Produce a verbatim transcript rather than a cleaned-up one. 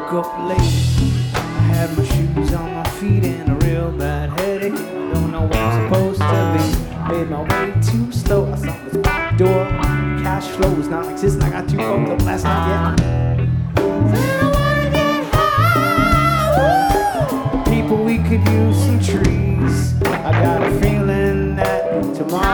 woke up late. I had my shoes on my feet and a real bad headache. I don't know where I'm supposed to be. Made my way too slow. I saw this back door. Cash flow was non-existent. I got too fucked up last night. Yeah.